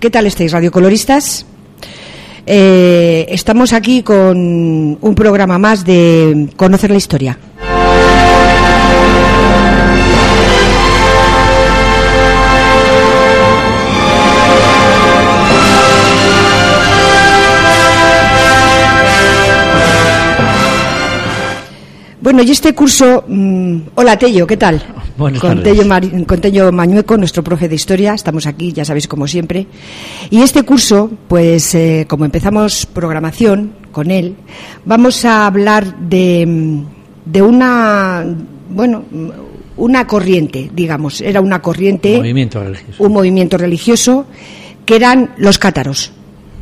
¿Qué tal estáis, radiocoloristas? Estamos aquí con un programa más de Conocer la Historia. Bueno, y este curso, hola Tello, ¿qué tal? Buenas tardes. Con Tello Mañueco, nuestro profe de historia, estamos aquí, ya sabéis, como siempre. Y este curso, pues como empezamos programación con él, vamos a hablar de una corriente, digamos, era una corriente, un movimiento religioso, que eran los cátaros.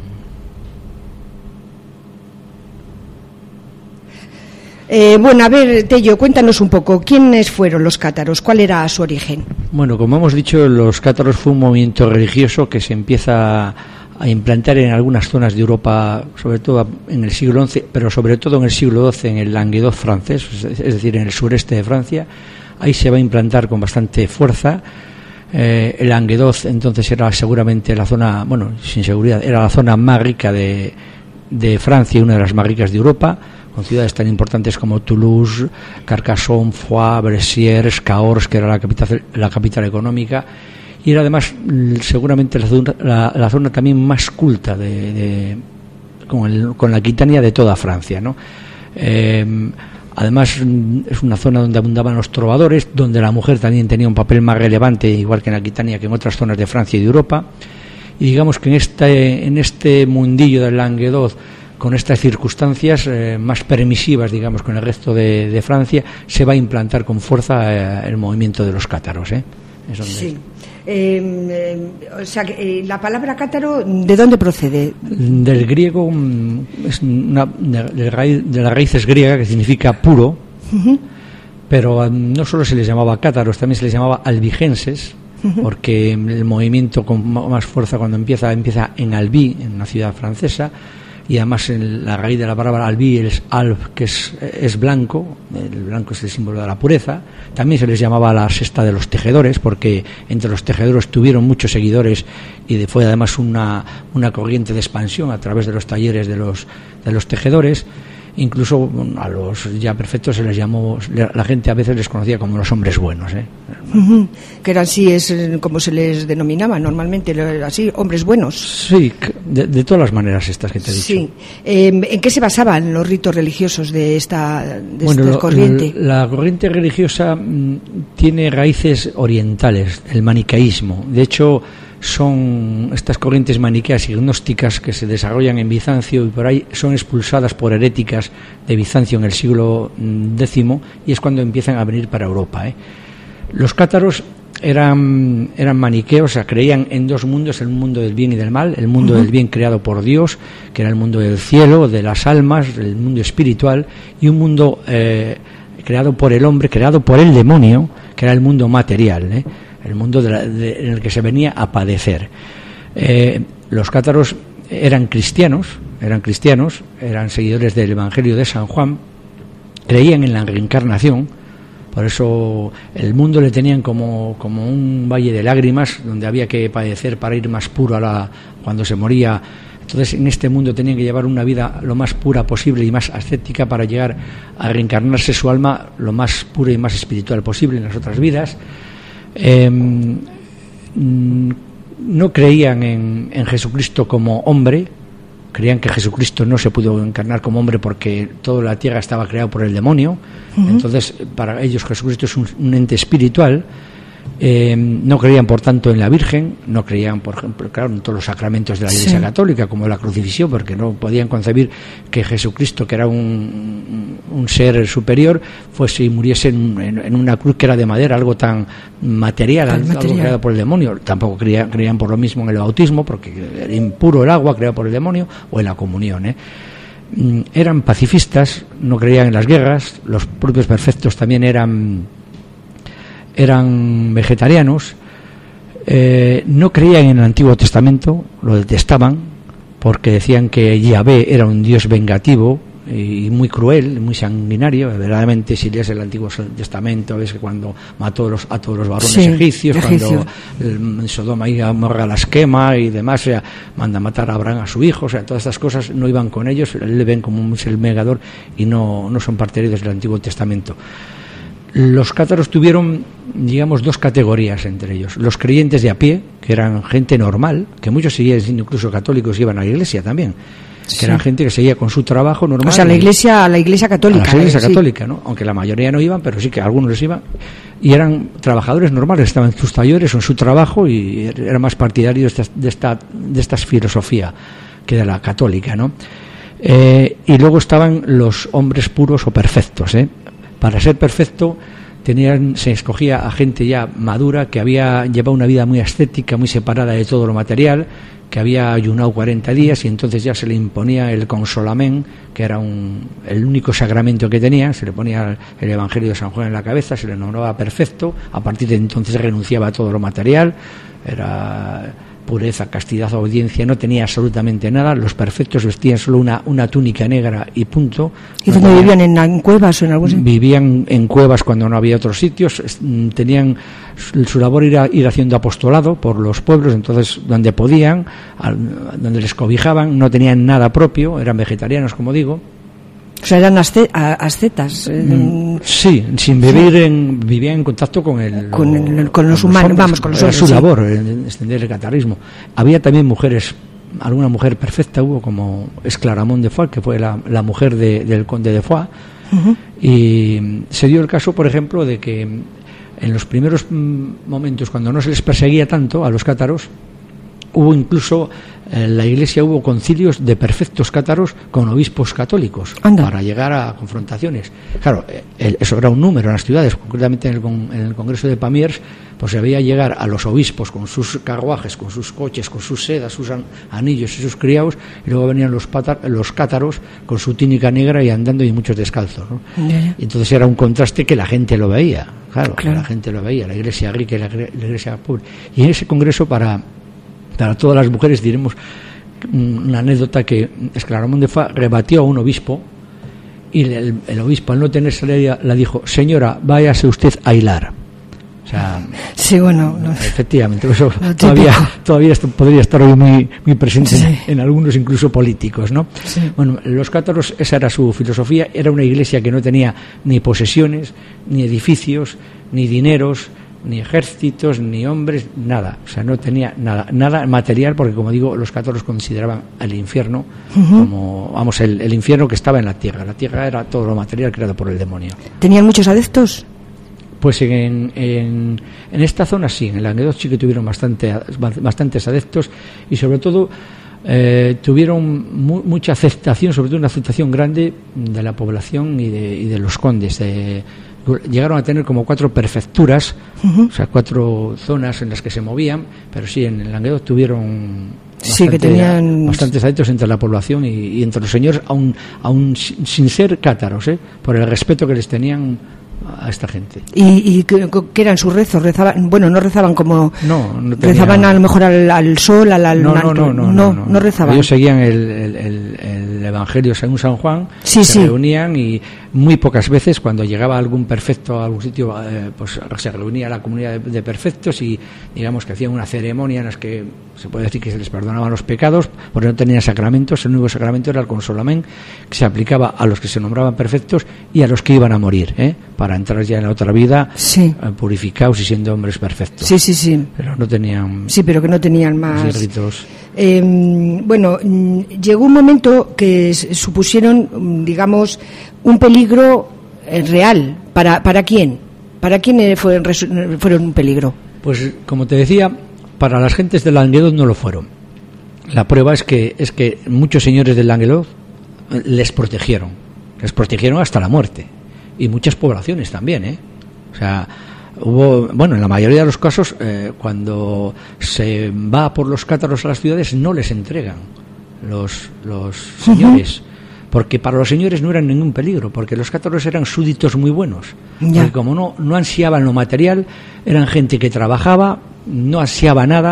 Bueno, a ver, Tello, cuéntanos un poco, ¿quiénes fueron los cátaros? ¿Cuál era su origen? Bueno, como hemos dicho, los cátaros fue un movimiento religioso que se empieza a implantar en algunas zonas de Europa, sobre todo en el siglo XI, pero sobre todo en el siglo XII, en el Languedoc francés, es decir, en el sureste de Francia. Ahí se va a implantar con bastante fuerza. El Languedoc entonces era seguramente la zona, bueno, sin seguridad, era la zona más rica de Francia y una de las más ricas de Europa, con ciudades tan importantes como Toulouse, Carcassonne, Foix, Bressuire, Cahors, que era la capital económica, y era además seguramente la zona también más culta con la Aquitania de toda Francia, ¿no? Además es una zona donde abundaban los trovadores, donde la mujer también tenía un papel más relevante, igual que en Aquitania, que en otras zonas de Francia y de Europa. Y digamos que en este mundillo del Languedoc, con estas circunstancias más permisivas, digamos, con el resto de Francia, se va a implantar con fuerza el movimiento de los cátaros. Sí. O sea, la palabra cátaro, ¿de dónde procede? Del griego, es de las raíces griegas, que significa puro, pero no solo se les llamaba cátaros, también se les llamaba albigenses, porque el movimiento con más fuerza cuando empieza en Albi, en una ciudad francesa, y además la raíz de la palabra albí es alb, que es blanco, el blanco es el símbolo de la pureza. También se les llamaba la sexta de los tejedores, porque entre los tejedores tuvieron muchos seguidores y fue además una corriente de expansión a través de los talleres de los tejedores. Incluso a los ya perfectos se les llamó, la gente a veces les conocía como los hombres buenos, que eran así, es como se les denominaba normalmente, así, hombres buenos. Sí, de todas las maneras estas que te he dicho. Sí. ¿En qué se basaban los ritos religiosos de esta corriente? La corriente religiosa tiene raíces orientales, el maniqueísmo. De hecho, son estas corrientes maniqueas y gnósticas que se desarrollan en Bizancio y por ahí son expulsadas por heréticas de Bizancio en el siglo X, y es cuando empiezan a venir para Europa. Los cátaros eran maniqueos, o sea, creían en dos mundos, el mundo del bien y del mal, el mundo del bien creado por Dios, que era el mundo del cielo, de las almas, el mundo espiritual, y un mundo creado por el hombre, creado por el demonio, que era el mundo material, el mundo en el que se venía a padecer. Los cátaros eran cristianos, eran seguidores del Evangelio de San Juan, creían en la reencarnación, por eso el mundo le tenían como un valle de lágrimas donde había que padecer para ir más puro cuando se moría. Entonces en este mundo tenían que llevar una vida lo más pura posible y más ascética para llegar a reencarnarse su alma lo más pura y más espiritual posible en las otras vidas. No creían en Jesucristo como hombre, creían que Jesucristo no se pudo encarnar como hombre porque toda la tierra estaba creada por el demonio. Entonces para ellos Jesucristo es un ente espiritual. No creían por tanto en la Virgen, no creían, por ejemplo, claro, en todos los sacramentos de la Iglesia Católica, como la crucifixión, porque no podían concebir que Jesucristo, que era un ser superior, fuese y muriese en una cruz que era de madera, algo tan material, algo creado por el demonio. Tampoco creían por lo mismo en el bautismo, porque era impuro el agua creado por el demonio, o en la comunión. Eran pacifistas, no creían en las guerras. Los propios perfectos también eran vegetarianos, no creían en el Antiguo Testamento, lo detestaban porque decían que Yahvé era un Dios vengativo, y muy cruel, muy sanguinario. Verdaderamente, si lees el Antiguo Testamento, ves que cuando mató a todos los varones egipcios, cuando Sodoma y Gomorra las quema y demás, o sea, manda matar a Abraham a su hijo, o sea, todas estas cosas no iban con ellos, le ven como un ser vengador y no son partidarios del Antiguo Testamento. Los cátaros tuvieron, digamos, dos categorías entre ellos: los creyentes de a pie, que eran gente normal, que muchos seguían siendo incluso católicos, iban a la iglesia también, que eran gente que seguía con su trabajo normal. O sea, a la iglesia católica. A la iglesia católica, ¿no? Aunque la mayoría no iban, pero sí que algunos les iban. Y eran trabajadores normales, estaban en sus talleres o en su trabajo y eran más partidarios de esta filosofía que de la católica, ¿no? Y luego estaban los hombres puros o perfectos, Para ser perfecto se escogía a gente ya madura, que había llevado una vida muy ascética, muy separada de todo lo material, que había ayunado 40 días y entonces ya se le imponía el consolamén, que era el único sacramento que tenía. Se le ponía el Evangelio de San Juan en la cabeza, se le nombraba perfecto. A partir de entonces renunciaba a todo lo material, era pureza, castidad, obediencia, no tenía absolutamente nada. Los perfectos vestían solo una túnica negra y punto. ¿Y dónde vivían? ¿En cuevas o en algún sitio? Vivían en cuevas cuando no había otros sitios. Tenían su labor ir haciendo apostolado por los pueblos, entonces donde podían, donde les cobijaban, no tenían nada propio, eran vegetarianos, como digo. O sea, eran ascetas. Sí, sin vivían en contacto con los humanos, vamos, con los hombres. Era su labor, extender el catarismo. Había también mujeres, alguna mujer perfecta hubo, como Esclaramón de Foix, que fue la mujer del conde de Foix. Y se dio el caso, por ejemplo, de que en los primeros momentos, cuando no se les perseguía tanto a los cátaros, hubo incluso en la iglesia hubo concilios de perfectos cátaros con obispos católicos. Anda. Para llegar a confrontaciones. Claro, eso era un número en las ciudades, concretamente en el Congreso de Pamiers, pues se veía llegar a los obispos con sus carruajes, con sus coches, con sus sedas, sus anillos y sus criados, y luego venían los cátaros con su túnica negra y andando, y muchos descalzos, ¿no? Y entonces era un contraste que la gente lo veía, claro. La gente lo veía, la iglesia rica y la iglesia pobre. Y en ese congreso, para todas las mujeres, diremos una anécdota, que Esclaramón de Foix rebatió a un obispo, y el obispo, al no tener salida, le dijo: señora, váyase usted a hilar. O sea, sí, bueno, efectivamente, eso todavía esto podría estar hoy muy presente, sí, en algunos incluso políticos, ¿no? Sí. Bueno, los cátaros, esa era su filosofía. Era una iglesia que no tenía ni posesiones, ni edificios, ni dineros, ni ejércitos, ni hombres, nada. O sea, no tenía nada material, porque, como digo, los cátaros consideraban el infierno como, vamos, el infierno que estaba en la tierra. La tierra era todo lo material creado por el demonio. ¿Tenían muchos adeptos? Pues en esta zona sí, en el Languedoc sí que tuvieron bastantes adeptos, y sobre todo tuvieron mucha aceptación, sobre todo una aceptación grande de la población y de los condes. Llegaron a tener como 4 prefecturas, o sea, 4 zonas en las que se movían, pero sí, en el Languedoc tuvieron bastantes adeptos entre la población y entre los señores, aún sin ser cátaros, por el respeto que les tenían a esta gente. ¿Y qué eran sus rezos? ¿Rezaban? Bueno, no rezaban como... No rezaban a lo mejor al sol, no rezaban. Ellos seguían el Evangelio según San Juan, se reunían, y muy pocas veces, cuando llegaba algún perfecto a algún sitio, pues se reunía la comunidad de perfectos, y digamos que hacían una ceremonia en la que se puede decir que se les perdonaban los pecados, porque no tenían sacramentos. El único sacramento era el consolamén, que se aplicaba a los que se nombraban perfectos y a los que iban a morir, para entrar ya en la otra vida, purificados y siendo hombres perfectos. Sí. Pero no tenían... Sí, pero que no tenían más ritos. Bueno, llegó un momento que supusieron, digamos, un peligro real. ¿Para quién? ¿Para quién fueron un peligro? Pues, como te decía, para las gentes del Languedoc no lo fueron. La prueba es que muchos señores del Languedoc les protegieron hasta la muerte, y muchas poblaciones también, O sea, en la mayoría de los casos, cuando se va por los cátaros a las ciudades, no les entregan los señores, porque para los señores no eran ningún peligro, porque los cátaros eran súbditos muy buenos, porque como no ansiaban lo material, eran gente que trabajaba, no ansiaba nada,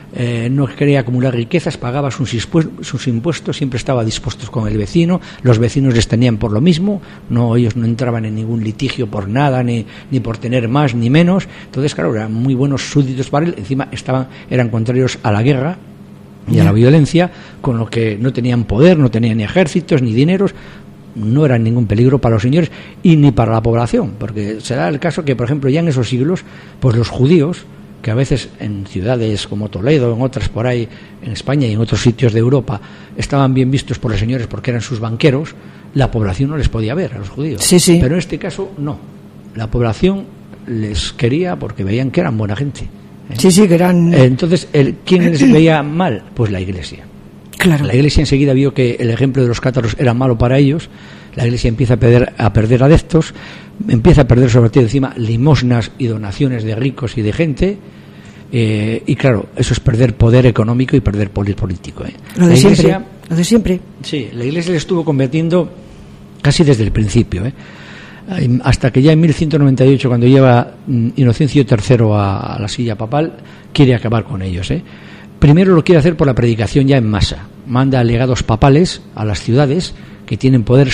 no quería acumular riquezas, pagaba sus impuestos, siempre estaba dispuesto con el vecino, los vecinos les tenían por lo mismo, ellos no entraban en ningún litigio por nada, ni por tener más ni menos. Entonces, claro, eran muy buenos súbditos para él, encima eran contrarios a la guerra y a la violencia, con lo que no tenían poder, no tenían ni ejércitos ni dineros, no eran ningún peligro para los señores y ni para la población, porque se da el caso que, por ejemplo, ya en esos siglos, pues los judíos, que a veces en ciudades como Toledo, en otras por ahí, en España y en otros sitios de Europa, estaban bien vistos por los señores porque eran sus banqueros, la población no les podía ver a los judíos. Sí. Pero en este caso, no. La población les quería porque veían que eran buena gente. Sí, que eran... Entonces, ¿quién les veía mal? Pues la Iglesia. Claro. La Iglesia enseguida vio que el ejemplo de los cátaros era malo para ellos. La Iglesia empieza a perder adeptos, empieza a perder sobre todo encima limosnas y donaciones de ricos y de gente, y claro, eso es perder poder económico y perder poder político. Lo de siempre. Sí, la Iglesia le estuvo convirtiendo casi desde el principio, hasta que ya en 1198, cuando lleva Inocencio III a la silla papal, quiere acabar con ellos. Primero lo quiere hacer por la predicación ya en masa. Manda legados papales a las ciudades que tienen poder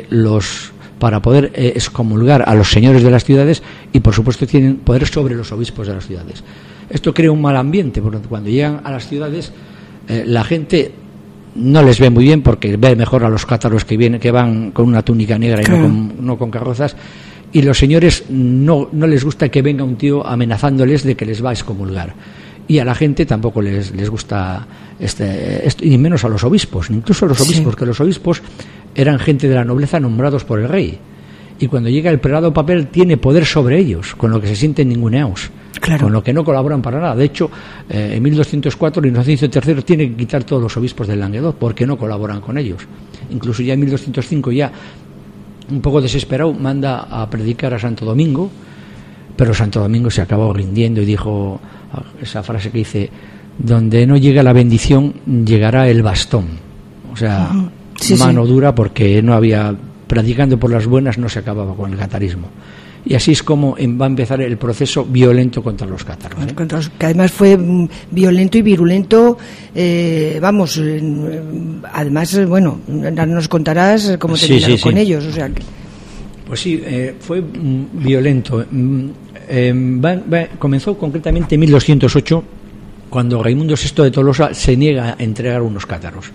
para poder excomulgar a los señores de las ciudades, y por supuesto tienen poder sobre los obispos de las ciudades. Esto crea un mal ambiente, porque cuando llegan a las ciudades la gente no les ve muy bien, porque ve mejor a los cátaros que van con una túnica negra, claro, y no con carrozas, y los señores no les gusta que venga un tío amenazándoles de que les va a excomulgar. Y a la gente tampoco les gusta esto, y menos a los obispos, incluso a los obispos, que los obispos eran gente de la nobleza nombrados por el rey, y cuando llega el prelado papal tiene poder sobre ellos, con lo que se sienten ninguneados, claro, con lo que no colaboran para nada. De hecho, en 1204 Inocencio III tiene que quitar todos los obispos del Languedoc porque no colaboran con ellos. Incluso ya en 1205, ya un poco desesperado, manda a predicar a Santo Domingo, pero Santo Domingo se acabó rindiendo y dijo esa frase que dice: donde no llega la bendición, llegará el bastón. O sea, mano dura, porque no había, predicando por las buenas no se acababa con el catarismo. Y así es como va a empezar el proceso violento contra los cátaros. Que además fue violento y virulento, además, bueno, nos contarás cómo terminaron con ellos. O sea que... Pues sí, fue violento. Comenzó concretamente en 1208, cuando Raimundo VI de Tolosa se niega a entregar unos cátaros.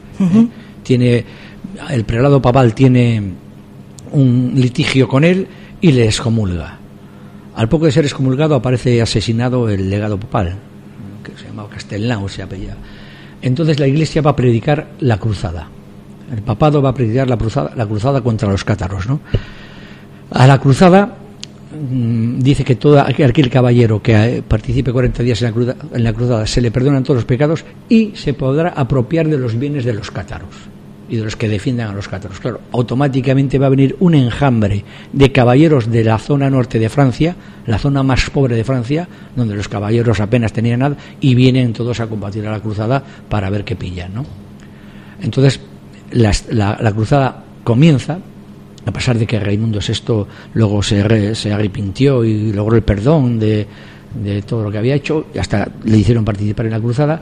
El prelado papal tiene un litigio con él y le excomulga. Al poco de ser excomulgado aparece asesinado el legado papal, que se llamaba Castelnau, se apellida. Entonces la Iglesia va a predicar la cruzada. El papado va a predicar la cruzada contra los cátaros, ¿no? A la cruzada dice que todo aquel caballero que participe 40 días en la cruzada se le perdonan todos los pecados y se podrá apropiar de los bienes de los cátaros y de los que defiendan a los cátaros. Claro, automáticamente va a venir un enjambre de caballeros de la zona norte de Francia, la zona más pobre de Francia, donde los caballeros apenas tenían nada, y vienen todos a combatir a la cruzada para ver qué pillan, ¿no? Entonces la cruzada comienza, a pesar de que Raimundo VI luego se arrepintió y logró el perdón de todo lo que había hecho, y hasta le hicieron participar en la cruzada.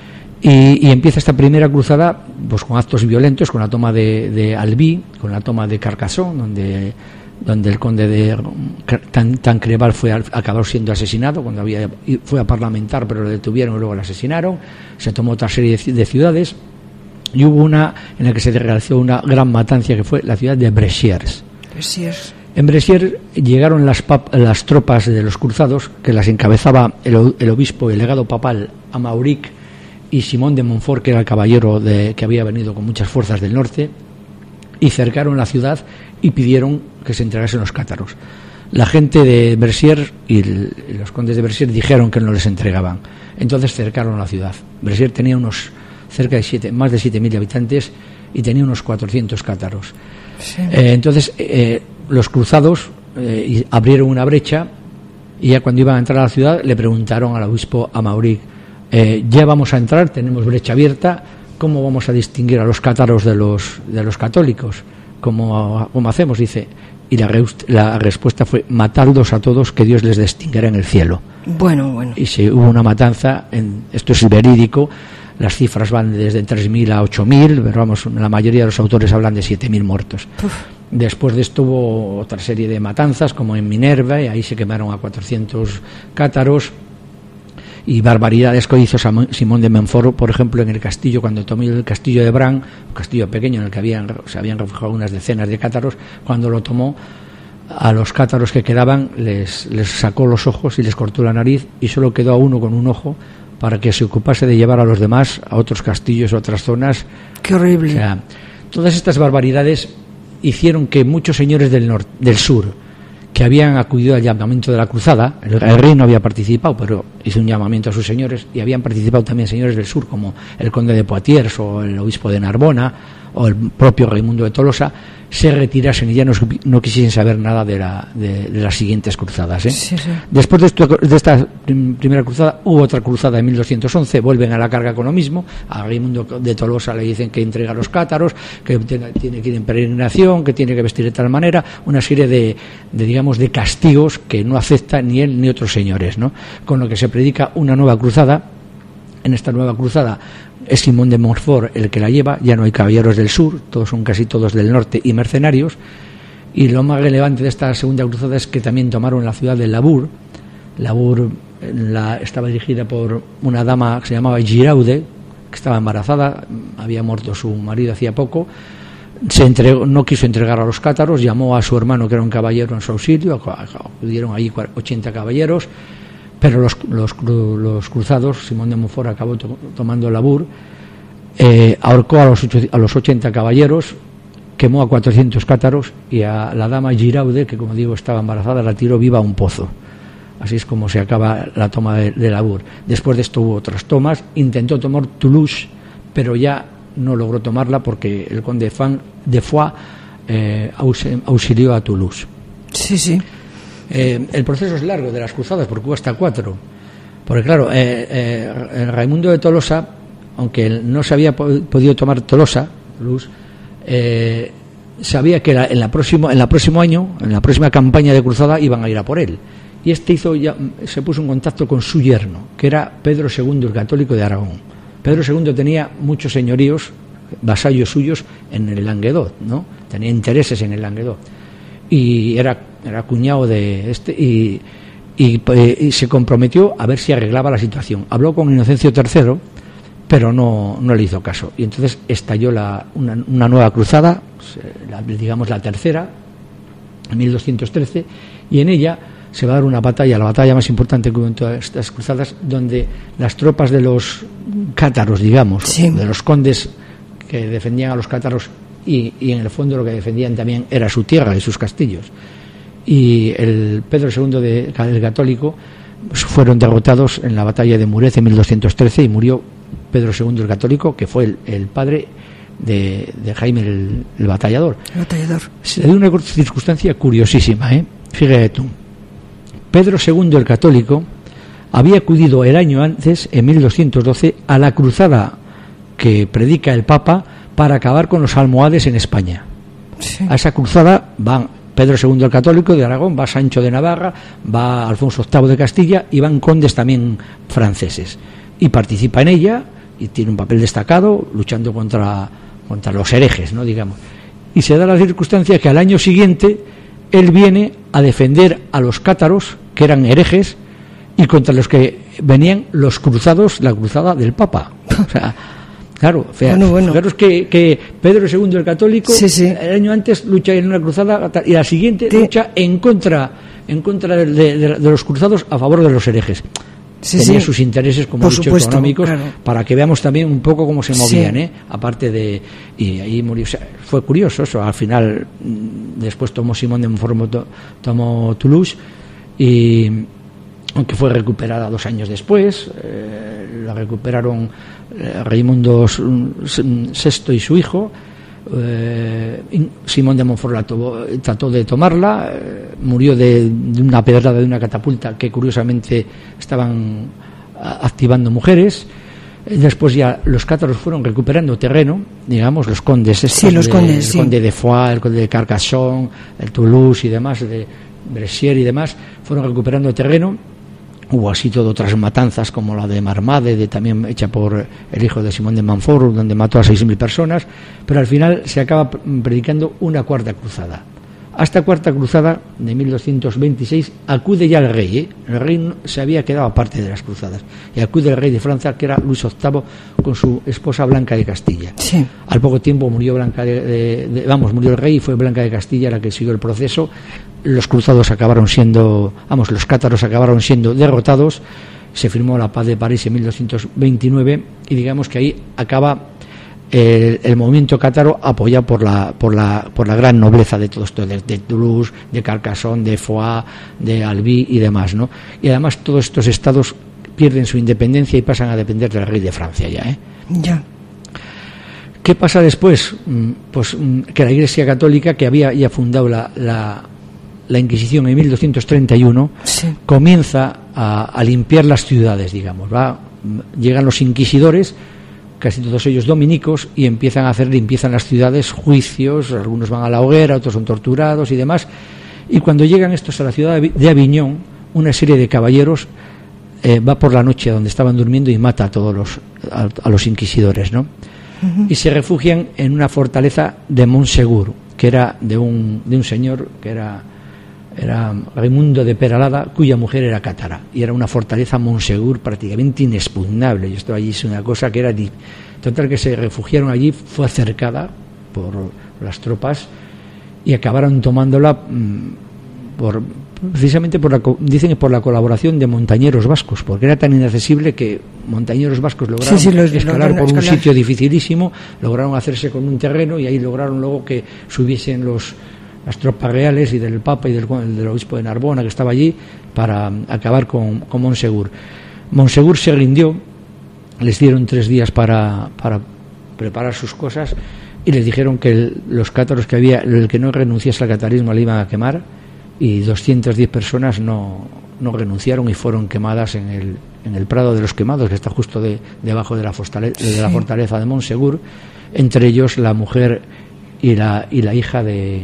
Y empieza esta primera cruzada pues con actos violentos, con la toma de Albi, con la toma de Carcassonne, donde el conde de Tancreval acabó siendo asesinado cuando fue a parlamentar, pero lo detuvieron y luego lo asesinaron. Se tomó otra serie de ciudades, y hubo una en la que se realizó una gran matanza, que fue la ciudad de Bresciers. En Bresciers llegaron las tropas de los cruzados, que las encabezaba el obispo y el legado papal Amauric y Simón de Montfort, que era el caballero que había venido con muchas fuerzas del norte, y cercaron la ciudad y pidieron que se entregasen los cátaros. La gente de Bresciers y los condes de Bresciers dijeron que no les entregaban. Entonces cercaron la ciudad. Bresciers tenía más de 7.000 habitantes y tenía unos 400 cátaros. Sí. Entonces los cruzados abrieron una brecha, y ya cuando iban a entrar a la ciudad le preguntaron al obispo Amauric: ya vamos a entrar, tenemos brecha abierta, ¿cómo vamos a distinguir a los cátaros de los católicos? ¿cómo hacemos? Dice, y la respuesta fue: matadlos a todos, que Dios les distinguirá en el cielo. Bueno. Y si hubo una matanza, esto es verídico, las cifras van desde 3.000 a 8.000, pero vamos, la mayoría de los autores hablan de 7.000 muertos. Uf. Después de esto hubo otra serie de matanzas, como en Minerva, y ahí se quemaron a 400 cátaros, y barbaridades que hizo Simón de Montfort, por ejemplo, en el castillo, cuando tomó el castillo de Bran, un castillo pequeño en el que se habían refugiado unas decenas de cátaros. Cuando lo tomó, a los cátaros que quedaban les sacó los ojos y les cortó la nariz, y solo quedó a uno con un ojo para que se ocupase de llevar a los demás a otros castillos, a otras zonas. ¡Qué horrible! O sea, todas estas barbaridades hicieron que muchos señores del sur, que habían acudido al llamamiento de la cruzada, el rey no había participado, pero hizo un llamamiento a sus señores, y habían participado también señores del sur, como el conde de Poitiers o el obispo de Narbona o el propio Raimundo de Tolosa, se retirasen y ya no quisiesen saber nada de las siguientes cruzadas, ¿eh? Sí. Después de esta primera cruzada hubo otra cruzada en 1211, vuelven a la carga con lo mismo. A Raimundo de Tolosa le dicen que entrega a los cátaros, que tiene que ir en peregrinación, que tiene que vestir de tal manera, una serie de castigos que no acepta ni él ni otros señores, ¿no? Con lo que se predica una nueva cruzada. En esta nueva cruzada es Simón de Montfort el que la lleva, ya no hay caballeros del sur, son casi todos del norte y mercenarios, y lo más relevante de esta segunda cruzada es que también tomaron la ciudad de Labour. Labour estaba dirigida por una dama que se llamaba Giraude, que estaba embarazada, había muerto su marido hacía poco, no quiso entregar a los cátaros, llamó a su hermano que era un caballero en su auxilio, acudieron allí 80 caballeros. Pero los cruzados, Simón de Montfort acabó tomando Labour, ahorcó a los 80 caballeros, quemó a 400 cátaros, y a la dama Giraude, que como digo estaba embarazada, la tiró viva a un pozo. Así es como se acaba la toma de Labour. Después de esto hubo otras tomas, intentó tomar Toulouse, pero ya no logró tomarla porque el conde de Foix auxilió a Toulouse. Sí. El proceso es largo de las cruzadas, porque hubo hasta 4. Porque claro, Raimundo de Tolosa, aunque no se había podido tomar Toulouse, sabía que en la próximo año, en la próxima campaña de cruzada, iban a ir a por él. Y se puso en contacto con su yerno, que era Pedro II el Católico de Aragón. Pedro II tenía muchos señoríos, vasallos suyos en el Languedoc, ¿no? Tenía intereses en el Languedoc. Y era cuñado de este, y se comprometió a ver si arreglaba la situación. Habló con Inocencio III, pero no le hizo caso, y entonces estalló una nueva cruzada, digamos la tercera, en 1213, y en ella se va a dar una batalla, la batalla más importante que hubo en todas estas cruzadas, donde las tropas de los cátaros, digamos, sí, de los condes que defendían a los cátaros, y en el fondo lo que defendían también era su tierra y sus castillos, y el Pedro II el Católico fueron derrotados en la batalla de Muret en 1213, y murió Pedro II el Católico, que fue el padre de Jaime el Batallador. Se dio una circunstancia curiosísima, fíjate tú. Pedro II el Católico había acudido el año antes, en 1212, a la cruzada que predica el Papa para acabar con los almohades en España. Sí. A esa cruzada van Pedro II el Católico de Aragón, va Sancho de Navarra, va Alfonso VIII de Castilla, y van condes también franceses, y participa en ella y tiene un papel destacado luchando contra los herejes, ¿no?, digamos. Y se da la circunstancia que al año siguiente él viene a defender a los cátaros, que eran herejes, y contra los que venían los cruzados, la cruzada del Papa. O sea, claro, bueno. Fijaros que Pedro II el Católico, sí. El año antes lucha en una cruzada, y la siguiente lucha en contra de los cruzados a favor de los herejes. Tenía sus intereses, como he dicho, económicos, claro, para que veamos también un poco cómo se movían, aparte de... Y ahí murió. O sea, fue curioso eso. Al final, después tomó Simón de Montfort, tomó Toulouse, y aunque fue recuperada 2 años después, la recuperaron Raimundo VI y su hijo. Simón de Montfort trató de tomarla, murió de una pedrada de una catapulta que curiosamente estaban activando mujeres. Después ya los cátaros fueron recuperando terreno, digamos, los condes, los condes, el conde de Foix, el conde de Carcassonne, el Toulouse y demás, de Brescier y demás, fueron recuperando terreno. Hubo así todo otras matanzas como la de Marmade, también hecha por el hijo de Simón de Montfort, donde mató a 6.000 personas, pero al final se acaba predicando una cuarta cruzada. A esta cuarta cruzada de 1226 acude ya el rey. El rey se había quedado aparte de las cruzadas, y acude el rey de Francia, que era Luis VIII, con su esposa Blanca de Castilla. Sí. Al poco tiempo murió murió el rey, y fue Blanca de Castilla la que siguió el proceso. Los cruzados los cátaros acabaron siendo derrotados. Se firmó la paz de París en 1229, y digamos que ahí acaba el movimiento cátaro, apoyado por la gran nobleza de todo esto, de Toulouse, de Carcassonne, de Foix, de Albi y demás, ¿no? Y además todos estos estados pierden su independencia y pasan a depender del rey de Francia ya. Ya. ¿Qué pasa después? Pues que la Iglesia Católica, que había ya fundado la Inquisición en 1231, sí, comienza a limpiar las ciudades, digamos. Llegan los inquisidores, casi todos ellos dominicos, y empiezan a hacer limpieza en las ciudades, juicios, algunos van a la hoguera, otros son torturados y demás. Y cuando llegan estos a la ciudad de Aviñón, una serie de caballeros va por la noche donde estaban durmiendo y mata a todos a los inquisidores, ¿no? Uh-huh. Y se refugian en una fortaleza de Montsegur, que era de un señor que era Raimundo de Peralada, cuya mujer era cátara, y era una fortaleza Montsegur prácticamente inexpugnable. Y esto allí es una cosa que era total, que se refugiaron allí, fue cercada por las y acabaron tomándola precisamente dicen por la colaboración de montañeros vascos, porque era tan inaccesible que montañeros vascos lograron escalar por un sitio dificilísimo, lograron hacerse con un terreno, y ahí lograron luego que subiesen las tropas reales y del Papa y del obispo de Narbona, que estaba allí, para acabar con Montsegur. Montsegur se rindió, les dieron 3 días para preparar sus cosas, y les dijeron que los cátaros que había, el que no renunciase al catarismo le iban a quemar, y 210 personas no renunciaron y fueron quemadas en el Prado de los Quemados, que está justo debajo de la fortaleza de Montsegur, entre ellos la mujer y la hija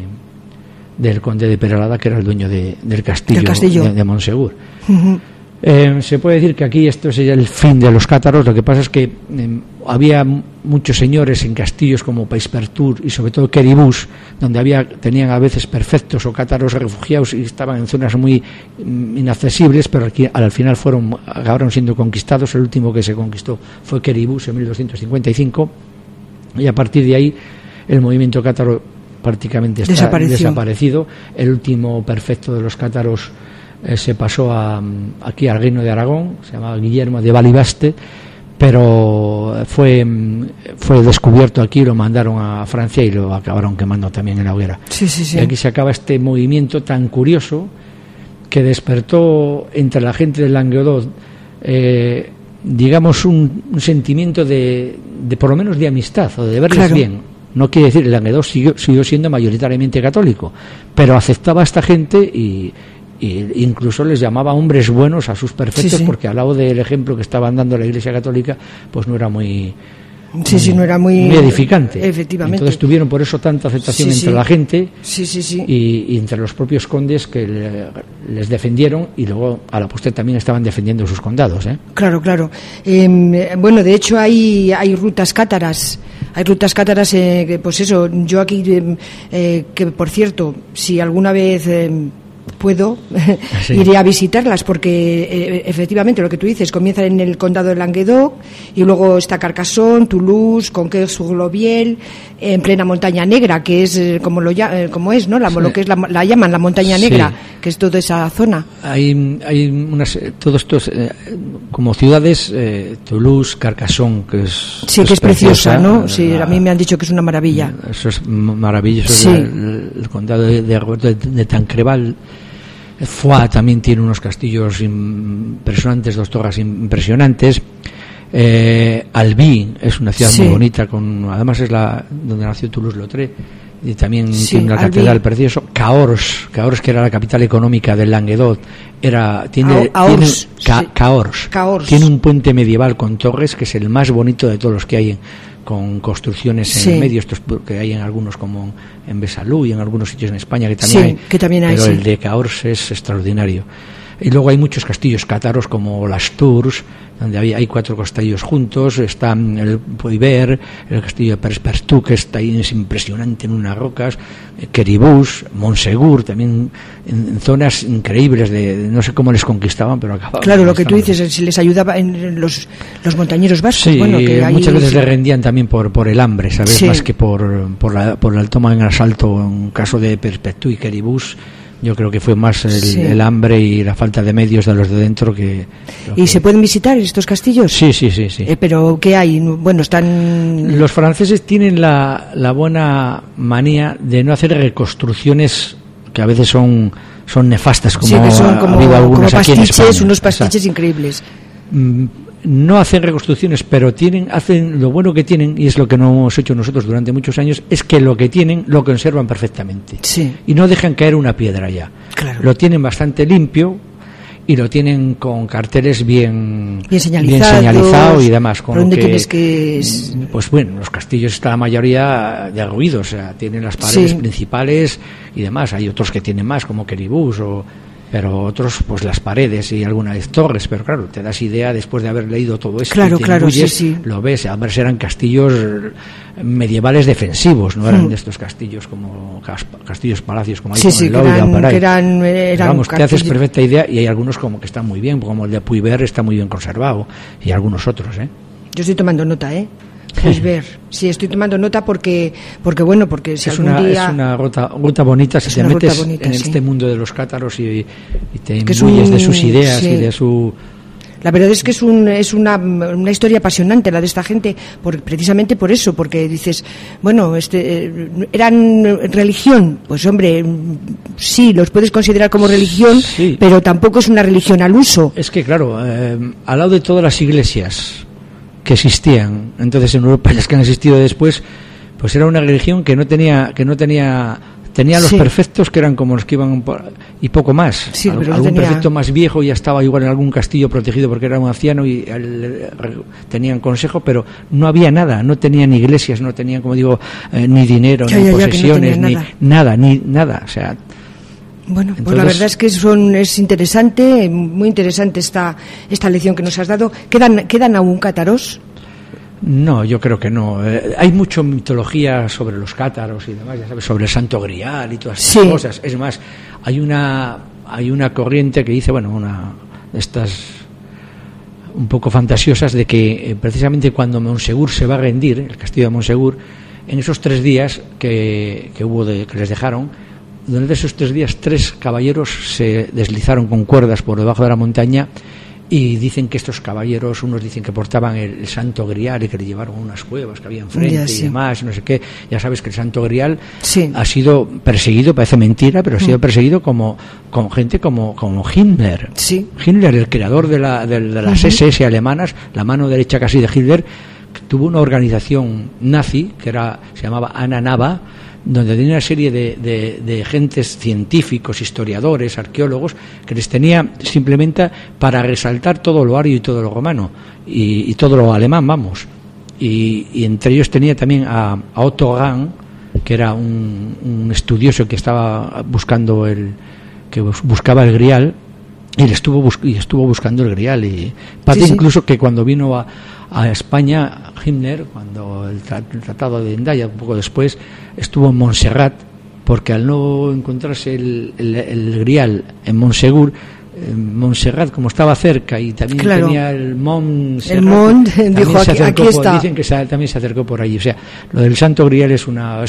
del conde de Peralada, que era el dueño del castillo. De Montsegur. Uh-huh. Se puede decir que aquí esto sería el fin de los cátaros. Lo que pasa es que había muchos señores en castillos como Paispertur y sobre todo Queribús, donde tenían a veces perfectos o cátaros refugiados, y estaban en zonas muy inaccesibles, pero aquí al final acabaron siendo conquistados. El último que se conquistó fue Queribús en 1255, y a partir de ahí el movimiento cátaro prácticamente está desaparecido. El último perfecto de los cátaros se pasó aquí al reino de Aragón, se llamaba Guillermo de Valibaste, pero fue descubierto aquí, lo mandaron a Francia y lo acabaron quemando también en la hoguera. Sí. Y aquí se acaba este movimiento tan curioso que despertó entre la gente del Languedoc digamos un sentimiento de por lo menos de amistad, o de verles bien. No quiere decir, el Languedoc siguió siendo mayoritariamente católico, pero aceptaba a esta gente y incluso les llamaba hombres buenos a sus perfectos, porque al lado del ejemplo que estaban dando la Iglesia Católica, pues no era muy edificante. Efectivamente. Entonces tuvieron por eso tanta aceptación entre la gente y entre los propios condes, que les defendieron, y luego a la postre también estaban defendiendo sus condados. Claro. Bueno, de hecho hay rutas cátaras. Hay rutas cátaras, pues eso, yo aquí, que por cierto, si alguna vez puedo, iré a visitarlas, porque efectivamente lo que tú dices, comienzan en el condado de Languedoc, y luego está Carcassonne, Toulouse, Conques-sur-Gloriel, en plena montaña negra, que es como es, ¿no? Lo que es la llaman la montaña negra, que es toda esa zona. Hay todos estos como ciudades, Toulouse, Carcassonne, que es que es preciosa, ¿no? Sí, a mí me han didicho que es una maravilla. Eso es maravilloso. El condado de Tancreval. Foix también tiene unos castillos impresionantes, 2 torres impresionantes. Albi es una ciudad muy bonita, además es donde nació Toulouse-Lautrec, y también tiene una catedral preciosa. Cahors, que era la capital económica del Languedoc, tiene un puente medieval con torres que es el más bonito de todos los que hay, con construcciones en el medio, estos que hay en algunos como en Besalú y en algunos sitios en España que también hay, pero el de Cahors es extraordinario. Y luego hay muchos castillos cátaros como las Tours, donde hay 4 castillos juntos. Está el Poiver, el castillo de Perspertú, que está ahí, es impresionante en unas rocas, Queribús, Montsegur, también en zonas increíbles no sé cómo les conquistaban, pero acababan. Claro, lo que tú dices, si les ayudaba en los montañeros vascos. Sí, bueno, que muchas veces le rendían también por el hambre, ¿sabes? Más que por el toma en asalto. En caso de Perspertú y Queribús, yo creo que fue más el hambre y la falta de medios de los de dentro que... ¿Y se pueden visitar estos castillos? Sí. ¿Pero qué hay? Bueno, están... Los franceses tienen la buena manía de no hacer reconstrucciones que a veces son nefastas, como ha habido algunas aquí en España. Unos pastiches increíbles. No hacen reconstrucciones, pero hacen lo bueno que tienen, y es lo que no hemos hecho nosotros durante muchos años, es que lo que tienen lo conservan perfectamente. Sí. Y no dejan caer una piedra ya. Claro. Lo tienen bastante limpio y lo tienen con carteles bien señalizado y demás. Con ¿dónde lo tienes que...? Pues bueno, los castillos está la mayoría derruidos, o sea, tienen las paredes principales y demás. Hay otros que tienen más, como Queribús pero otros pues las paredes y algunas torres, pero claro, te das idea después de haber leído todo esto, claro, embulles, lo ves, a ver, eran castillos medievales defensivos, no eran de estos castillos como castillos palacios como hay como el Louvre, que eran vamos, te haces perfecta idea, y hay algunos como que están muy bien, como el de Puiver está muy bien conservado, y algunos otros, Yo estoy tomando nota, Pues ver, sí, estoy tomando nota porque si es algún día... Es una ruta bonita, si te metes en este mundo de los cátaros y te imbuyes de sus ideas y de su... La verdad es que es una historia apasionante la de esta gente, precisamente por eso, porque dices, bueno, eran religión, pues hombre, sí, los puedes considerar como religión, pero tampoco es una religión al uso. Es que claro, al lado de todas las iglesias que existían entonces en Europa y las que han existido después, pues era una religión que no tenía los perfectos, que eran como los que iban y poco más. Algún perfecto más viejo ya estaba igual en algún castillo protegido porque era un anciano y tenían consejo, pero no había nada, no tenían iglesias, no tenían, como digo, ni dinero, ni posesiones, ni nada, o sea. Bueno, entonces, pues la verdad es que es interesante, muy interesante esta lección que nos has dado. ¿Quedan aún cátaros? No, yo creo que no. Hay mucha mitología sobre los cátaros y demás, ya sabes, sobre el Santo Grial y todas estas cosas. Es más, hay una corriente que dice, bueno, una de estas un poco fantasiosas, de que precisamente cuando Montsegur se va a rendir, el castillo de Montsegur, en esos 3 días que les dejaron, durante esos 3 días 3 caballeros se deslizaron con cuerdas por debajo de la montaña, y dicen que estos caballeros, unos dicen que portaban el Santo Grial y que le llevaron a unas cuevas que había enfrente y demás, no sé qué. Ya sabes que el Santo Grial ha sido perseguido, parece mentira, pero ha sido perseguido con gente como Himmler. Himmler, el creador de las SS alemanas, la mano derecha casi de Hitler, tuvo una organización nazi que se llamaba Anna Nava, donde tenía una serie de gentes, científicos, historiadores, arqueólogos, que les tenía simplemente para resaltar todo lo ario y todo lo romano y todo lo alemán, vamos. Y entre ellos tenía también a Otto Rahn, que era un estudioso que estaba buscaba el Grial, y estuvo buscando el Grial, y incluso que cuando vino a España, Himmler, cuando el Tratado de Endaya, un poco después, estuvo en Montserrat, porque al no encontrarse el Grial en Montsegur, Montserrat, como estaba cerca y también tenía el Mont, dijo aquí está. Dicen que también se acercó por allí. O sea, lo del Santo Grial es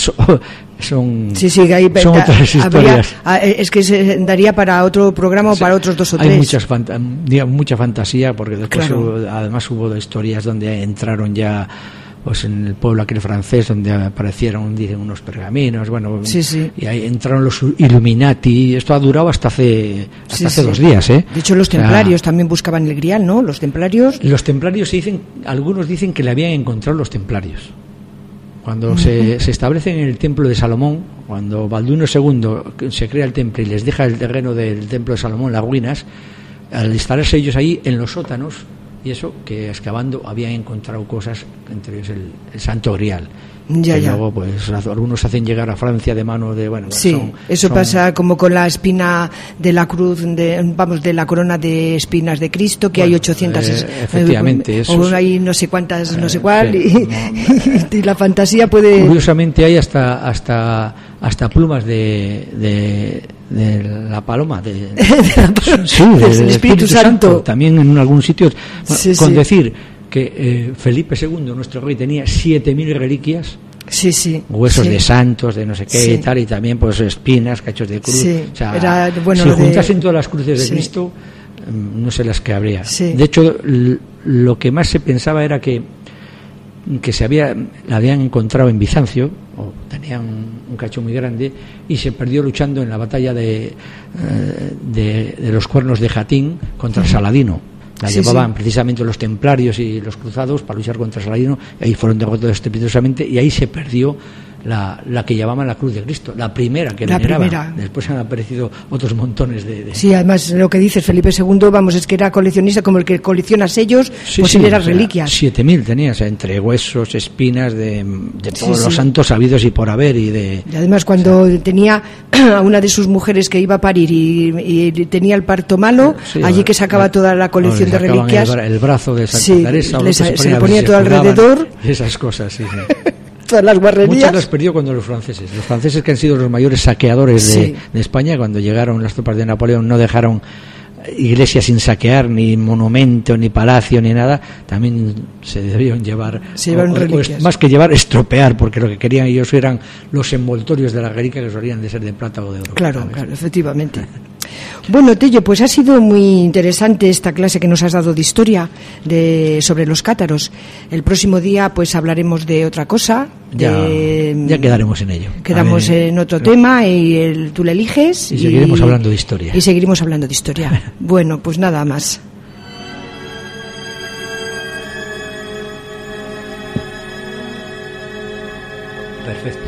son otras historias. Es que se daría para otro programa o para otros 2 o 3. Hay mucha fantasía, porque después además hubo historias donde entraron ya, pues en el pueblo aquel francés, donde aparecieron, dicen, unos pergaminos, y ahí entraron los Illuminati. Esto ha durado hasta hace 2 días, De hecho, los templarios también buscaban el Grial, ¿no? Los templarios algunos dicen que le habían encontrado los templarios. Cuando se establecen en el templo de Salomón, cuando Balduino II se crea el templo y les deja el terreno del templo de Salomón, las ruinas, al instalarse ellos ahí en los sótanos, y eso, que excavando habían encontrado cosas, entre ellos el Santo Grial. Luego, pues, algunos hacen llegar a Francia de mano de, bueno, sí, eso pasa como con la espina de la cruz, de la corona de espinas de Cristo, que hay 800, efectivamente, o hay no sé cuántas, no sé cuál, y la fantasía puede. Curiosamente hay hasta plumas de la paloma, del Espíritu Santo, también en algún sitio, con decir que Felipe II, nuestro rey, tenía 7.000 reliquias, huesos de santos, de no sé qué y tal, y también pues espinas, cachos de cruz. O sea, si juntasen todas las cruces de Cristo, no sé las que habría. De hecho, lo que más se pensaba era que la habían encontrado en Bizancio, o tenían un cacho muy grande, y se perdió luchando en la batalla de los cuernos de Jatín contra Saladino. La llevaban precisamente los templarios y los cruzados para luchar contra Saladino, y ahí fueron derrotados estrepitosamente, y ahí se perdió la que llamaban la Cruz de Cristo, la primera que veneraban. Después han aparecido otros montones de... Sí, además lo que dices, Felipe II, vamos, es que era coleccionista como el que colecciona sellos, pues él era reliquias. 7.000 tenías, entre huesos, espinas, de todos los santos sabidos y por haber. Y además cuando tenía a una de sus mujeres que iba a parir y tenía el parto malo, allí que sacaba toda la colección de reliquias. El brazo de Santa Teresa, se le ponía todo alrededor. Esas cosas, sí. Todas las guarrerías. Muchas las perdió cuando los franceses que han sido los mayores saqueadores de España, cuando llegaron las tropas de Napoleón, no dejaron iglesias sin saquear, ni monumento, ni palacio, ni nada. También se debieron llevar, más que llevar, estropear, porque lo que querían ellos eran los envoltorios de la reliquia, que solían de ser de plata o de oro. Claro, efectivamente. Bueno, Tello, pues ha sido muy interesante esta clase que nos has dado de historia sobre los cátaros. El próximo día pues hablaremos de otra cosa. Ya quedaremos en ello. Quedamos en otro tema y tú le eliges. Y seguiremos hablando de historia. Y seguiremos hablando de historia. Bueno, pues nada más. Perfecto.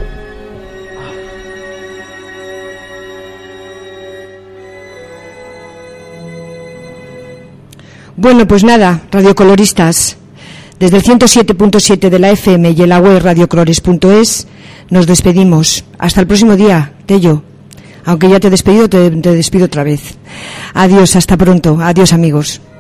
Bueno, pues nada, radiocoloristas, desde el 107.7 de la FM y en la web radiocolores.es nos despedimos. Hasta el próximo día, Tello. Aunque ya te he despedido, te despido otra vez. Adiós, hasta pronto. Adiós, amigos.